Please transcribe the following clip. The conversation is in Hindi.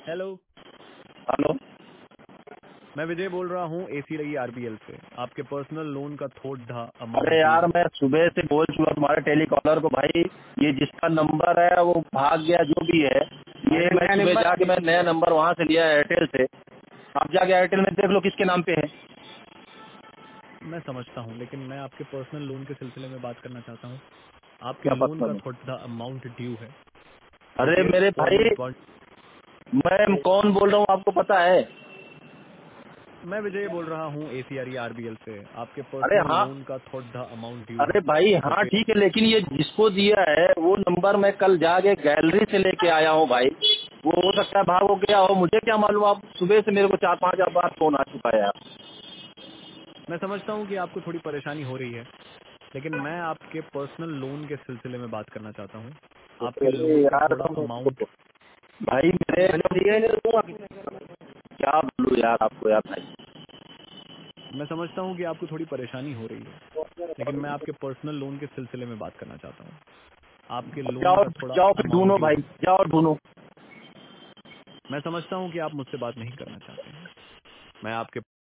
हेलो। हेलो। मैं विजय बोल रहा हूँ एसी आरबीएल से। आपके पर्सनल लोन का थोड़ा अरे अमाउंट ड्यू यार, है। मैं सुबह से बोल चुका तुम्हारे टेलीकॉलर को, भाई ये जिसका नंबर है वो भाग गया, जो भी है। ये मैं सुबह जाके मैं नया नंबर वहाँ से लिया एयरटेल से। आप जाके एयरटेल में देख लो किसके नाम पे है। मैं समझता हूँ, लेकिन मैं आपके पर्सनल लोन के सिलसिले में बात करना चाहता हूँ। आपके क्या लोन पता का नहीं। थोड़ा अमाउंट ड्यू है। अरे मेरे भाई, 48 मैं कौन बोल रहा हूँ आपको पता है? मैं विजय बोल रहा हूँ एसी आरबीएल से। आपके अरे पर्सनल हाँ। लोन का थोड़ा अमाउंट ड्यू अरे है। भाई हाँ रुपए ठीक है, लेकिन ये जिसको दिया है वो नंबर मैं कल जाके गैलरी से लेके आया हूँ भाई। वो हो सकता है भाग हो गया हो, मुझे क्या मालूम। आप सुबह से मेरे को 4-5 बार फोन आ चुका है यार। मैं समझता हूँ कि आपको थोड़ी परेशानी हो रही है, लेकिन मैं आपके पर्सनल लोन के सिलसिले में बात करना चाहता हूँ। आपके अरे लोन का यार थोड़ा अमाउंट भाई मेरे क्या बोलूँ यार आपको यार भाई। मैं समझता हूँ कि आपको थोड़ी परेशानी हो रही है, लेकिन मैं आपके पर्सनल लोन के सिलसिले में बात करना चाहता हूँ। आपके लोन जाओ का थोड़ा जाओ फिर अमाउंट ढूंढो ड्यू भाई, है। जाओ ढूंढो। मैं समझता हूँ कि आप मुझसे बात नहीं करना चाहते हैं। मैं आपके